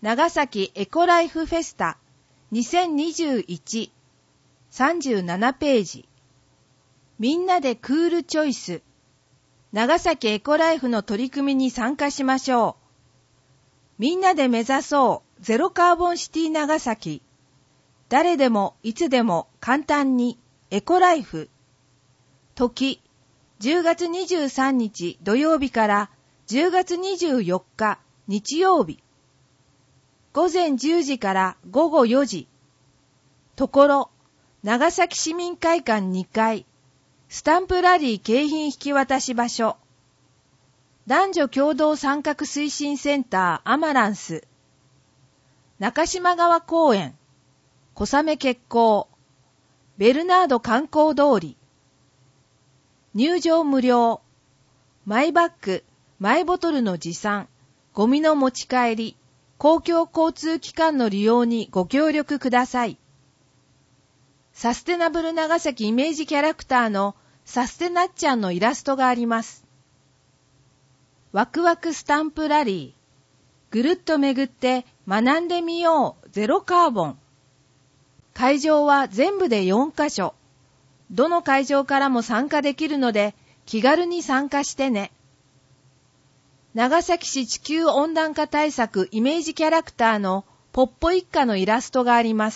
長崎エコライフフェスタ2021 37ページ。みんなでクールチョイス。長崎エコライフの取り組みに参加しましょう。みんなで目指そうゼロカーボンシティ長崎。誰でもいつでも簡単にエコライフ。時10月23日土曜日から10月24日日曜日。午前10時から午後4時。ところ、長崎市民会館2階、スタンプラリー景品引き渡し場所。男女共同参画推進センターアマランス。中島川公園、小雨決行、ベルナード観光通り。入場無料。マイバッグ、マイボトルの持参、ゴミの持ち帰り、公共交通機関の利用にご協力ください。サステナブル長崎イメージキャラクターのサステナッちゃんのイラストがあります。ワクワクスタンプラリー。ぐるっと巡って学んでみようゼロカーボン。会場は全部で4カ所。どの会場からも参加できるので気軽に参加してね。長崎市地球温暖化対策イメージキャラクターのポッポ一家のイラストがあります。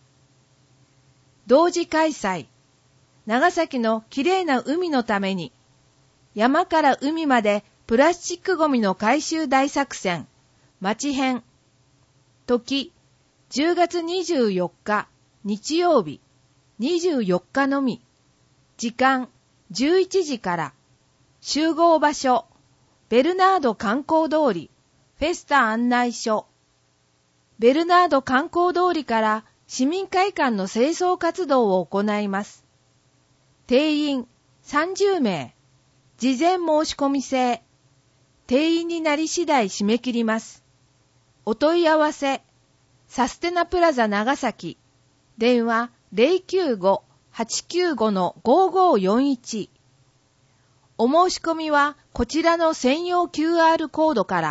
同時開催。長崎のきれいな海のために、山から海までプラスチックゴミの回収大作戦、町編。時、10月24日、日曜日、24日のみ。時間、11時から。集合場所、ベルナード観光通り、フェスタ案内所。ベルナード観光通りから市民会館の清掃活動を行います。定員30名。事前申し込み制。定員になり次第締め切ります。お問い合わせ、サステナプラザ長崎。電話 095-895-5541。お申し込みはこちらの専用 QR コードから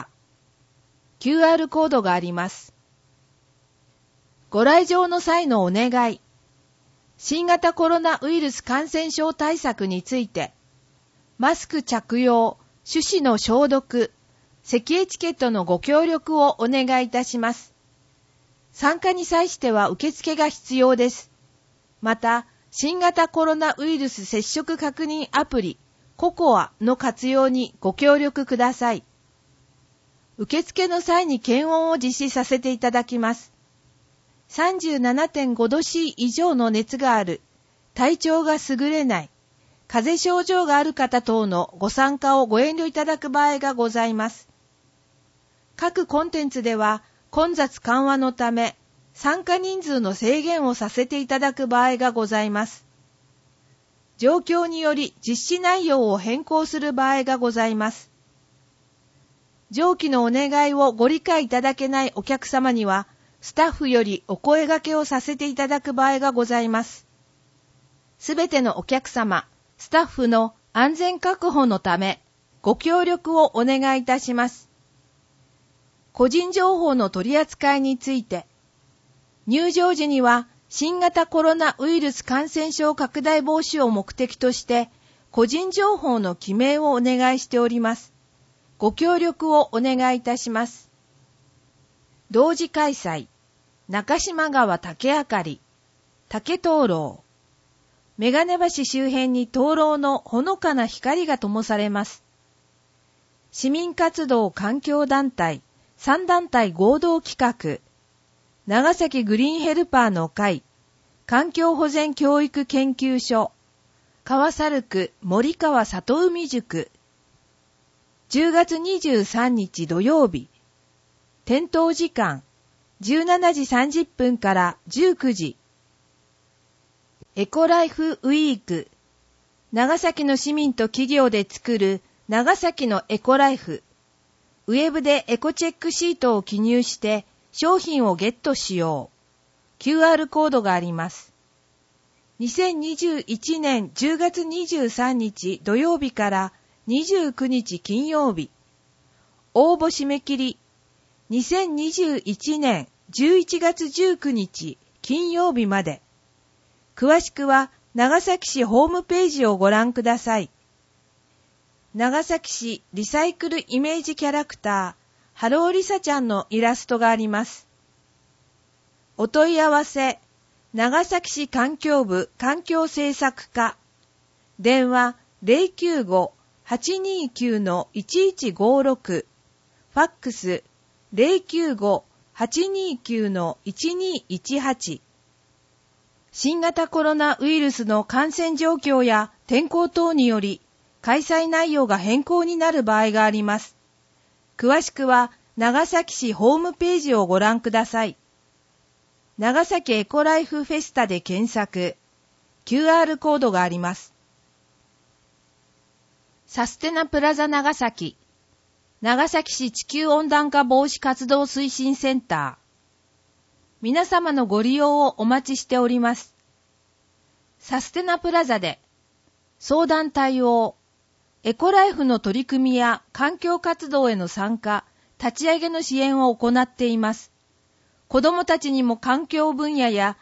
。QR コードがあります。ご来場の際のお願い。新型コロナウイルス感染症対策について、マスク着用、手指の消毒、咳エチケットのご協力をお願いいたします。参加に際しては受付が必要です。また、新型コロナウイルス接触確認アプリ、ココアの活用にご協力ください。受付の際に検温を実施させていただきます。37.5 度 C 以上の熱がある、体調が優れない、風邪症状がある方等のご参加をご遠慮いただく場合がございます。各コンテンツでは混雑緩和のため、参加人数の制限をさせていただく場合がございます。状況により実施内容を変更する場合がございます。上記のお願いをご理解いただけないお客様には、スタッフよりお声掛けをさせていただく場合がございます。すべてのお客様、スタッフの安全確保のため、ご協力をお願いいたします。個人情報の取り扱いについて、入場時には新型コロナウイルス感染症拡大防止を目的として、個人情報の記名をお願いしております。ご協力をお願いいたします。同時開催、中島川竹あかり、竹灯籠。メガネ橋周辺に灯籠のほのかな光が灯されます。市民活動環境団体、3団体合同企画、長崎グリーンヘルパーの会、環境保全教育研究所、川猿区森川里海塾、10月23日土曜日、点灯時間、17時30分から19時。エコライフウィーク。長崎の市民と企業で作る長崎のエコライフ。ウェブでエコチェックシートを記入して商品をゲットしよう。QR コードがあります。2021年10月23日土曜日から29日金曜日。応募締め切り 2021年11月19日金曜日まで。詳しくは長崎市ホームページをご覧ください。長崎市リサイクルイメージキャラクター、ハローリサちゃんのイラストがあります。お問い合わせ、長崎市環境部環境政策課、電話 095-829-1156、ファックス 095-829-1218。新型コロナウイルスの感染状況や天候等により開催内容が変更になる場合があります。詳しくは長崎市ホームページをご覧ください。長崎エコライフフェスタで検索、QR コードがあります。サステナプラザ長崎、長崎市地球温暖化防止活動推進センター。皆様のご利用をお待ちしております。サステナプラザで相談対応、エコライフの取り組みや環境活動への参加、立ち上げの支援を行っています。子どもたちにも環境分野や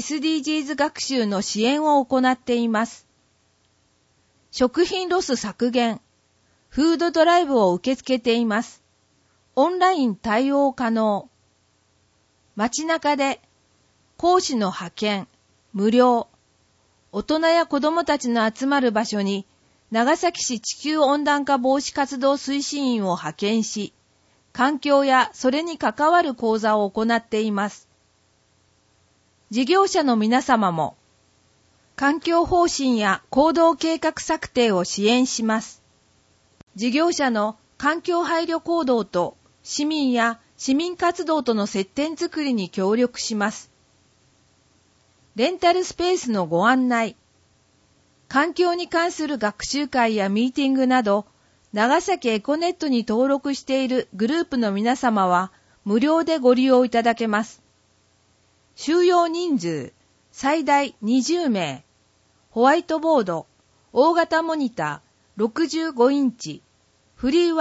SDGs 学習の支援を行っています。食品ロス削減、フードドライブを受け付けています。オンライン対応可能。街中で講師の派遣、無料。大人や子どもたちの集まる場所に長崎市地球温暖化防止活動推進員を派遣し、環境やそれに関わる講座を行っています。事業者の皆様も、環境方針や行動計画策定を支援します。事業者の環境配慮行動と市民や市民活動との接点づくりに協力します。レンタルスペースのご案内、環境に関する学習会やミーティングなど、長崎エコネットに登録しているグループの皆様は無料でご利用いただけます。収容人数最大20名、ホワイトボード、大型モニター65インチ、フリー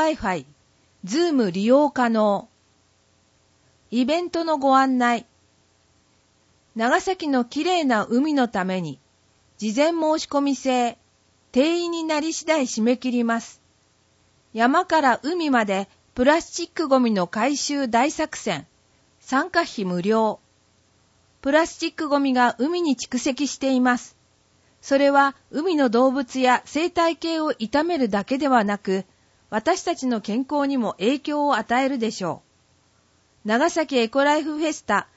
Wi-Fi、Zoom 利用可能。イベントのご案内。長崎のきれいな海のために、事前申し込み制、定員になり次第締め切ります。山から海までプラスチックごみの回収大作戦、参加費無料。プラスチックごみが海に蓄積しています。それは海の動物や生態系を傷めるだけではなく、私たちの健康にも影響を与えるでしょう。長崎エコライフフェスタ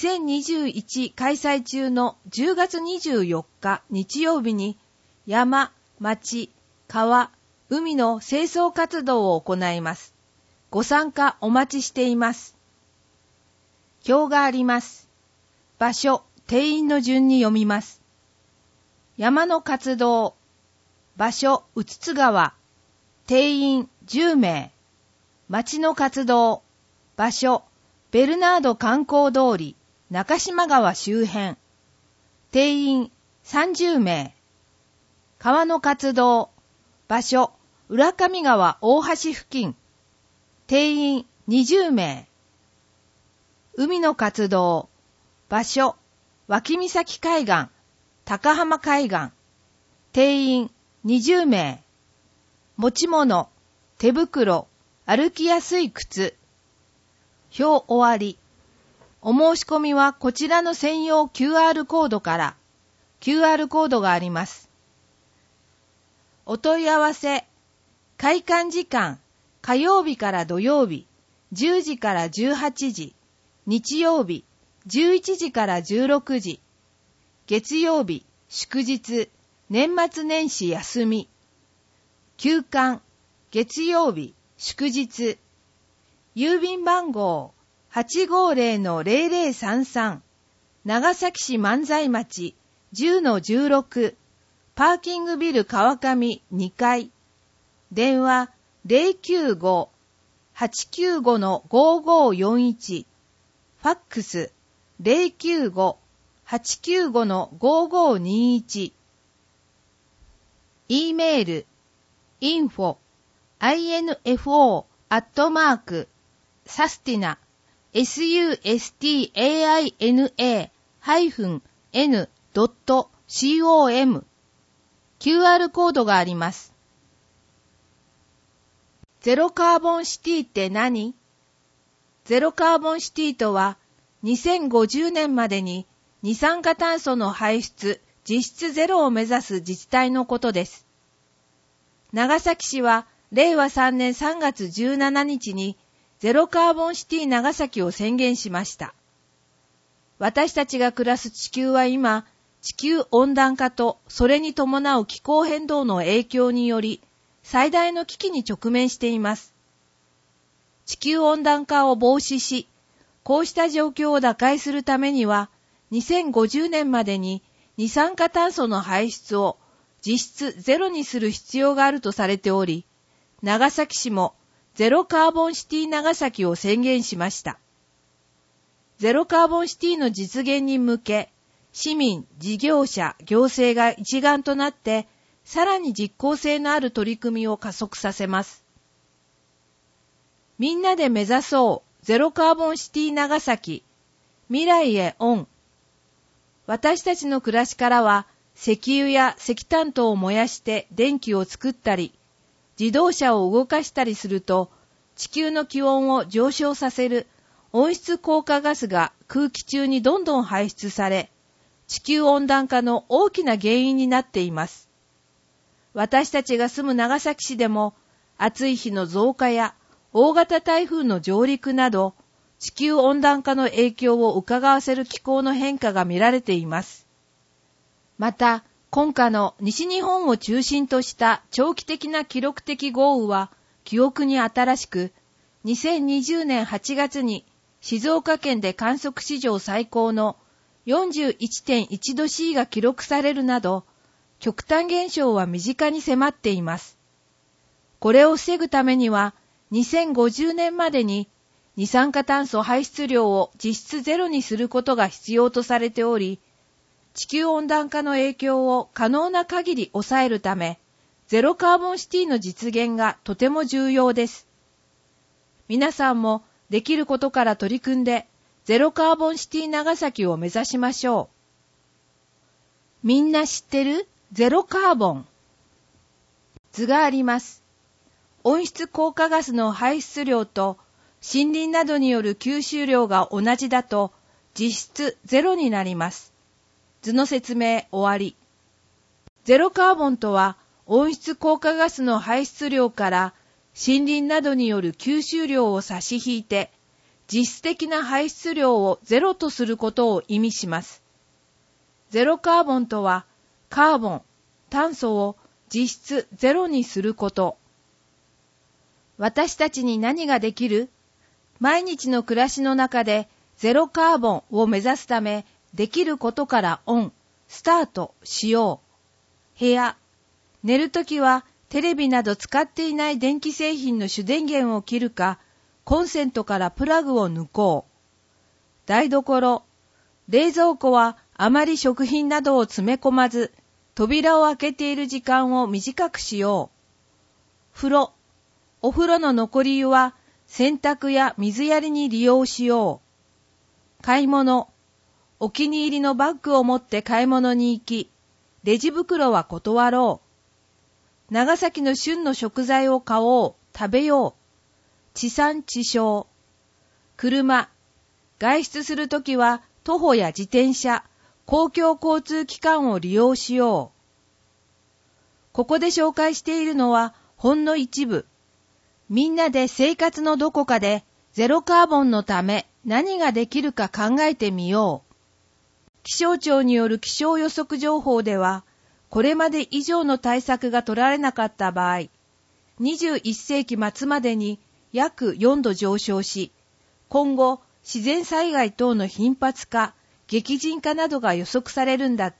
2021開催中の10月24日日曜日に山、町、川、海の清掃活動を行います。ご参加お待ちしています。表があります。場所、定員の順に読みます。山の活動、場所、うつつ川、定員10名。町の活動、場所、ベルナード観光通り、中島川周辺。定員30名。川の活動、場所、浦上川大橋付近。定員20名。海の活動、場所、脇岬海岸、高浜海岸。定員20名。持ち物、手袋、歩きやすい靴。表終わり。お申し込みはこちらの専用 QR コードから QR コードがあります。お問い合わせ、開館時間、火曜日から土曜日、10時から18時、日曜日、11時から16時、月曜日、祝日、年末年始休み、休館、月曜日、祝日、郵便番号 850-0033 長崎市万歳町 10-16 パーキングビル川上2階電話 095-895-5541 ファックス 095-895-5521 E メール info サスティナ、sustina-n.com、QR コードがあります。ゼロカーボンシティって何？ゼロカーボンシティとは、2050年までに二酸化炭素の排出実質ゼロを目指す自治体のことです。長崎市は令和3年3月17日にゼロカーボンシティ長崎を宣言しました。私たちが暮らす地球は今、地球温暖化とそれに伴う気候変動の影響により最大の危機に直面しています。地球温暖化を防止し、こうした状況を打開するためには、2050年までに二酸化炭素の排出を実質ゼロにする必要があるとされており、長崎市もゼロカーボンシティ長崎を宣言しました。ゼロカーボンシティの実現に向け、市民、事業者、行政が一丸となって、さらに実効性のある取り組みを加速させます。みんなで目指そうゼロカーボンシティ長崎、未来へオン。私たちの暮らしからは石油や石炭等を燃やして電気を作ったり、自動車を動かしたりすると、地球の気温を上昇させる温室効果ガスが空気中にどんどん排出され、地球温暖化の大きな原因になっています。私たちが住む長崎市でも、暑い日の増加や大型台風の上陸など、地球温暖化の影響を伺わせる気候の変化が見られています。また、今夏の西日本を中心とした長期的な記録的豪雨は記憶に新しく、2020年8月に静岡県で観測史上最高の 41.1 度 C が記録されるなど、極端現象は身近に迫っています。これを防ぐためには、2050年までに二酸化炭素排出量を実質ゼロにすることが必要とされており、地球温暖化の影響を可能な限り抑えるため、ゼロカーボンシティの実現がとても重要です。皆さんもできることから取り組んで、ゼロカーボンシティ長崎を目指しましょう。みんな知ってる？ゼロカーボン。図があります。温室効果ガスの排出量と森林などによる吸収量が同じだと実質ゼロになります。図の説明終わり。ゼロカーボンとは温室効果ガスの排出量から森林などによる吸収量を差し引いて実質的な排出量をゼロとすることを意味します。ゼロカーボンとはカーボン、炭素を実質ゼロにすること。私たちに何ができる？毎日の暮らしの中でゼロカーボンを目指すため、できることからスタートしよう。部屋、寝るときはテレビなど使っていない電気製品の主電源を切るか、コンセントからプラグを抜こう。台所、冷蔵庫はあまり食品などを詰め込まず、扉を開けている時間を短くしよう。風呂、お風呂の残り湯は洗濯や水やりに利用しよう。買い物、お気に入りのバッグを持って買い物に行き、レジ袋は断ろう。長崎の旬の食材を買おう、食べよう。地産地消。車、外出するときは徒歩や自転車、公共交通機関を利用しよう。ここで紹介しているのはほんの一部。みんなで生活のどこかでゼロカーボンのため何ができるか考えてみよう。気象庁による気象予測情報では、これまで以上の対策が取られなかった場合、21世紀末までに約4度上昇し、今後自然災害等の頻発化、激甚化などが予測されるんだって。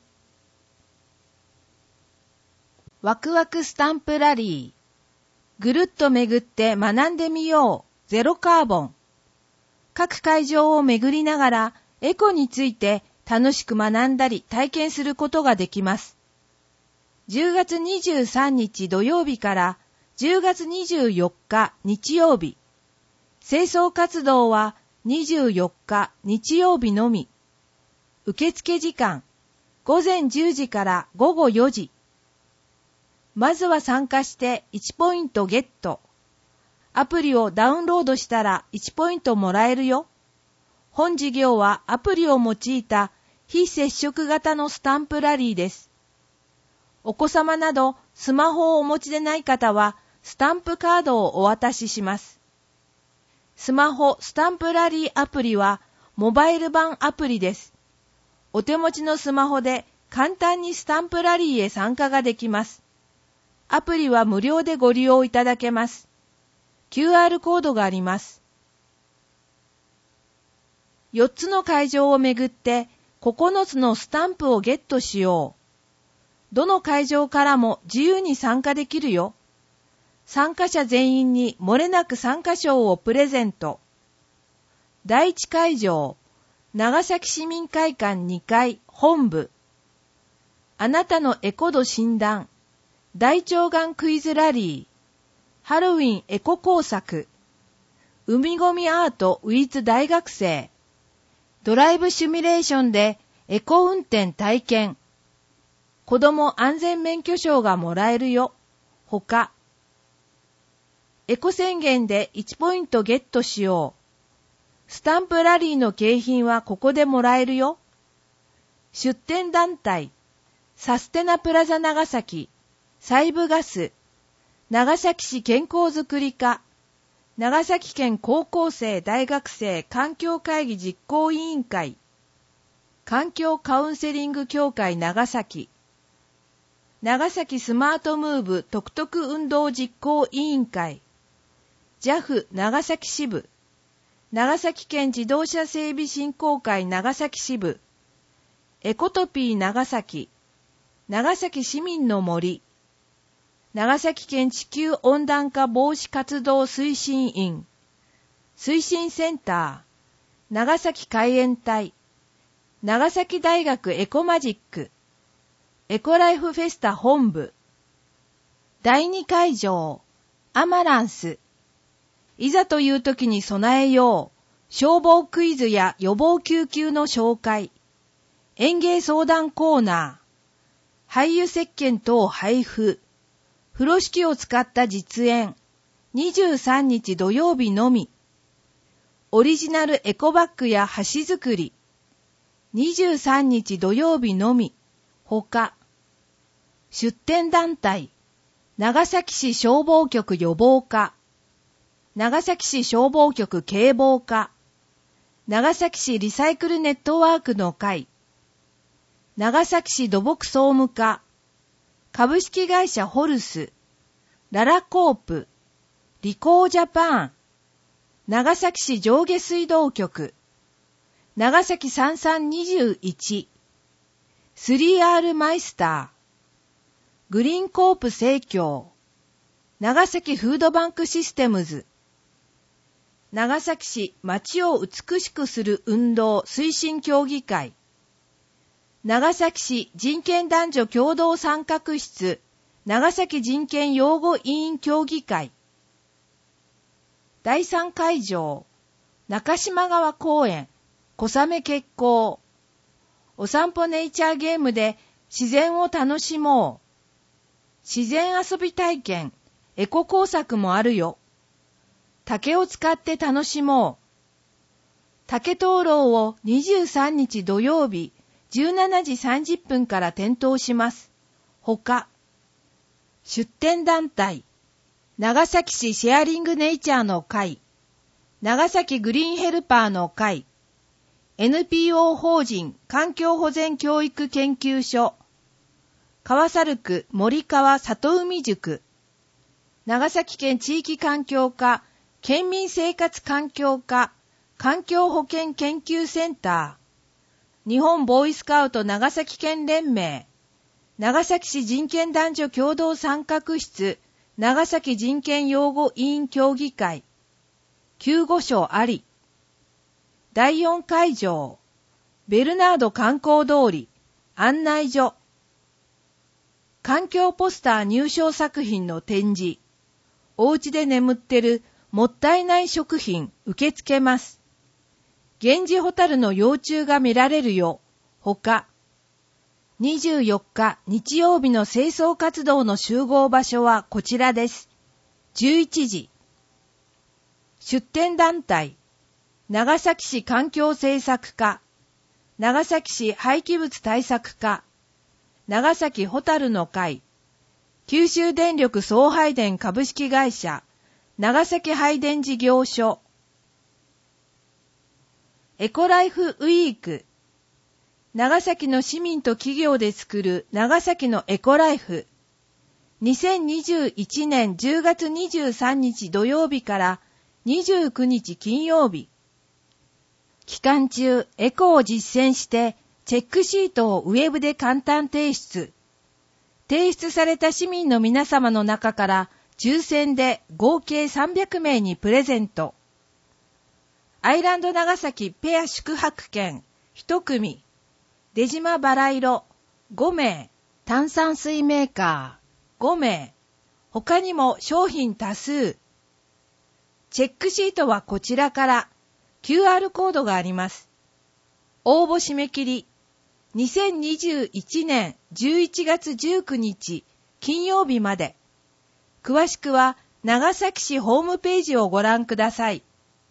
ワクワクスタンプラリー。ぐるっと巡って学んでみよう。ゼロカーボン。各会場を巡りながらエコについて楽しく学んだり体験することができます。10月23日土曜日から10月24日日曜日。 清掃活動は24日日曜日のみ。受付時間、午前10時から午後4時。まずは参加して1ポイントゲット。アプリをダウンロードしたら1ポイントもらえるよ。本事業はアプリを用いた非接触型のスタンプラリーです。お子様などスマホをお持ちでない方はスタンプカードをお渡しします。スマホスタンプラリーアプリはモバイル版アプリです。お手持ちのスマホで簡単にスタンプラリーへ参加ができます。アプリは無料でご利用いただけます。QR コードがあります。4つの会場をめぐって9つのスタンプをゲットしよう。どの会場からも自由に参加できるよ。参加者全員に漏れなく参加賞をプレゼント。第1会場、長崎市民会館2階本部。あなたのエコ度診断、大腸がんクイズラリー、ハロウィンエコ工作、海ごみアートウィズ大学生、ドライブシミュレーションでエコ運転体験、子供安全免許証がもらえるよ。他。エコ宣言で1ポイントゲットしよう。スタンプラリーの景品はここでもらえるよ。出展団体、サステナプラザ長崎、西部ガス、長崎市健康づくり課、長崎県高校生大学生環境会議実行委員会、環境カウンセリング協会長崎、長崎スマートムーブトクトク運動実行委員会、JAF 長崎支部、長崎県自動車整備振興会長崎支部、エコトピー長崎、長崎市民の森、長崎県地球温暖化防止活動推進員、推進センター、長崎海援隊、長崎大学エコマジック、エコライフフェスタ本部、第2会場、アマランス、いざという時に備えよう、消防クイズや予防救急の紹介、園芸相談コーナー、廃油石鹸等配布、風呂敷を使った実演、23日土曜日のみ、オリジナルエコバッグや箸作り、23日土曜日のみ、他。出展団体、長崎市消防局予防課、長崎市消防局警防課、長崎市リサイクルネットワークの会、長崎市土木総務課、株式会社ホルス、ララコープ、リコージャパン、長崎市上下水道局、長崎3321、3R マイスター、グリーンコープ生協、長崎フードバンクシステムズ、長崎市街を美しくする運動推進協議会、長崎市人権男女共同参画室長崎人権擁護委員協議会、第3会場、中島川公園、小雨決行、お散歩ネイチャーゲームで自然を楽しもう、自然遊び体験、エコ工作もあるよ。竹を使って楽しもう。竹灯籠を23日土曜日17時30分から点灯します。他。出展団体、長崎市シェアリングネイチャーの会、長崎グリーンヘルパーの会、NPO 法人環境保全教育研究所、川猿区森川里海塾、長崎県地域環境課県民生活環境課環境保険研究センター、日本ボーイスカウト長崎県連盟、長崎市人権男女共同参画室長崎人権擁護委員協議会、救護所あり、第4会場、ベルナード観光通り案内所、環境ポスター入賞作品の展示、お家で眠ってるもったいない食品受け付けます。ゲンジホタルの幼虫が見られるよ。ほか。24日日曜日の清掃活動の集合場所はこちらです。11時。出展団体。長崎市環境政策課。長崎市廃棄物対策課。長崎ホタルの会。九州電力送配電株式会社。長崎配電事業所。エコライフウィーク。長崎の市民と企業で作る長崎のエコライフ。2021年10月23日土曜日から29日金曜日。期間中、エコを実践して、チェックシートをウェブで簡単提出。提出された市民の皆様の中から、抽選で合計300名にプレゼント。アイランド長崎ペア宿泊券1組。出島バラ色5名。炭酸水メーカー5名。他にも商品多数。チェックシートはこちらから。QR コードがあります。応募締め切り、2021年11月19日金曜日まで。詳しくは長崎市ホームページをご覧ください。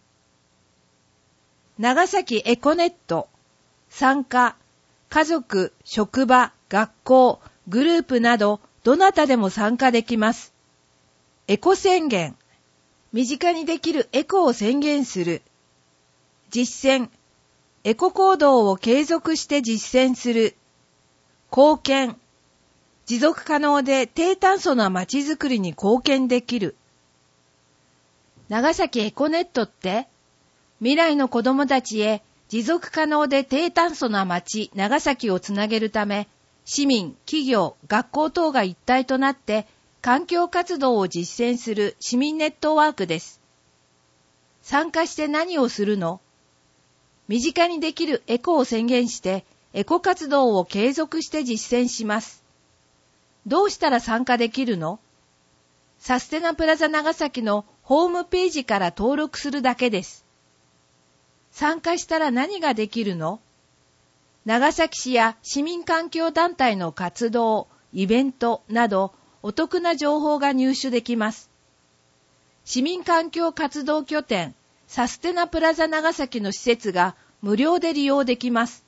長崎エコネット、参加、家族、職場、学校、グループなどどなたでも参加できます。エコ宣言、身近にできるエコを宣言する。実践、エコ行動を継続して実践する。貢献、持続可能で低炭素なまちづくりに貢献できる。長崎エコネットって未来の子どもたちへ持続可能で低炭素な町長崎をつなげるため、市民、企業、学校等が一体となって環境活動を実践する市民ネットワークです。参加して何をするの？身近にできるエコを宣言して、エコ活動を継続して実践します。どうしたら参加できるの？サステナプラザ長崎のホームページから登録するだけです。参加したら何ができるの？長崎市や市民環境団体の活動、イベントなどお得な情報が入手できます。市民環境活動拠点サステナプラザ長崎の施設が無料で利用できます。